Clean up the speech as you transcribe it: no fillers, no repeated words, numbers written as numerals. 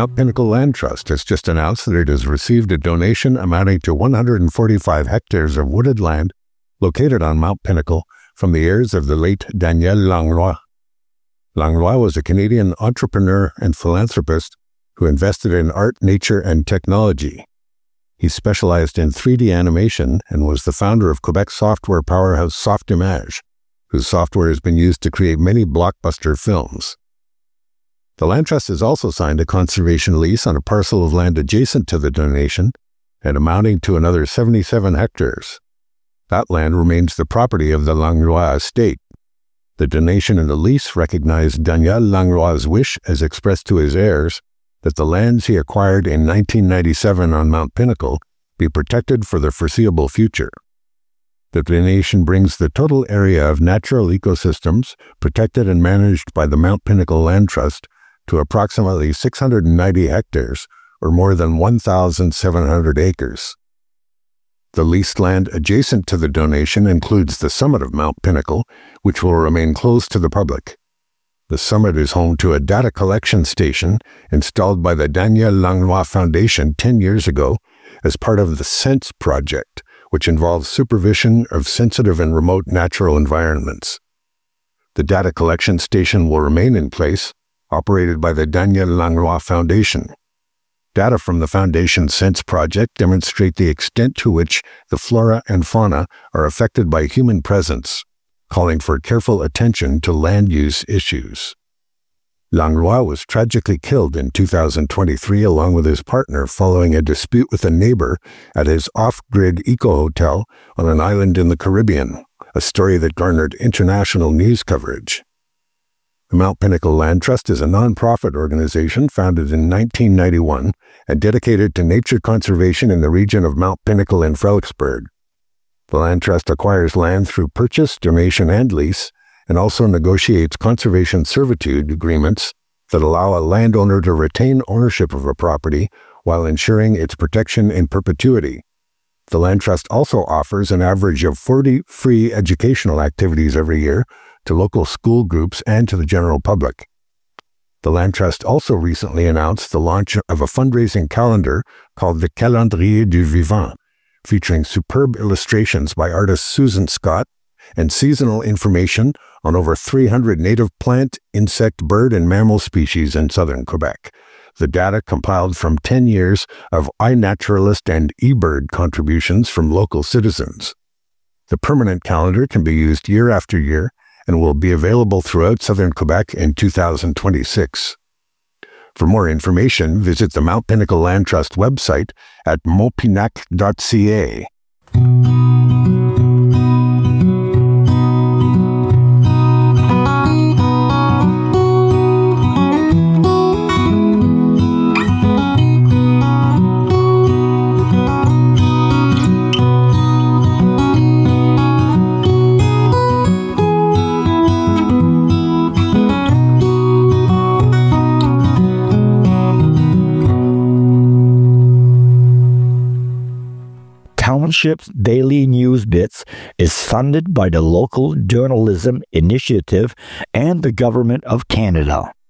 Mount Pinnacle Land Trust has just announced that it has received a donation amounting to 145 hectares of wooded land located on Mount Pinnacle from the heirs of the late Daniel Langlois. Langlois was a Canadian entrepreneur and philanthropist who invested in art, nature, and technology. He specialized in 3D animation and was the founder of Quebec software powerhouse Softimage, whose software has been used to create many blockbuster films. The Land Trust has also signed a conservation lease on a parcel of land adjacent to the donation and amounting to another 77 hectares. That land remains the property of the Langlois estate. The donation and the lease recognize Daniel Langlois' wish, as expressed to his heirs, that the lands he acquired in 1997 on Mount Pinnacle be protected for the foreseeable future. The donation brings the total area of natural ecosystems protected and managed by the Mount Pinnacle Land Trust to approximately 690 hectares, or more than 1,700 acres. The leased land adjacent to the donation includes the summit of Mount Pinnacle, which will remain closed to the public. The summit is home to a data collection station installed by the Daniel Langlois Foundation 10 years ago as part of the SENSE project, which involves supervision of sensitive and remote natural environments. The data collection station will remain in place, operated by the Daniel Langlois Foundation. Data from the Foundation's SENSE project demonstrate the extent to which the flora and fauna are affected by human presence, calling for careful attention to land use issues. Langlois was tragically killed in 2023 along with his partner following a dispute with a neighbor at his off-grid eco-hotel on an island in the Caribbean, a story that garnered international news coverage. The Mount Pinnacle Land Trust is a non-profit organization founded in 1991 and dedicated to nature conservation in the region of Mount Pinnacle in Fredericksburg. The Land Trust acquires land through purchase, donation, and lease, and also negotiates conservation servitude agreements that allow a landowner to retain ownership of a property while ensuring its protection in perpetuity. The Land Trust also offers an average of 40 free educational activities every year to local school groups and to the general public. The Land Trust also recently announced the launch of a fundraising calendar called the Calendrier du Vivant, featuring superb illustrations by artist Susan Scott and seasonal information on over 300 native plant, insect, bird, and mammal species in southern Quebec. The data compiled from 10 years of iNaturalist and eBird contributions from local citizens. The permanent calendar can be used year after year and will be available throughout southern Quebec in 2026. For more information, visit the Mount Pinnacle Land Trust website at montpinac.ca. Township's Daily News Bits is funded by the Local Journalism Initiative and the Government of Canada.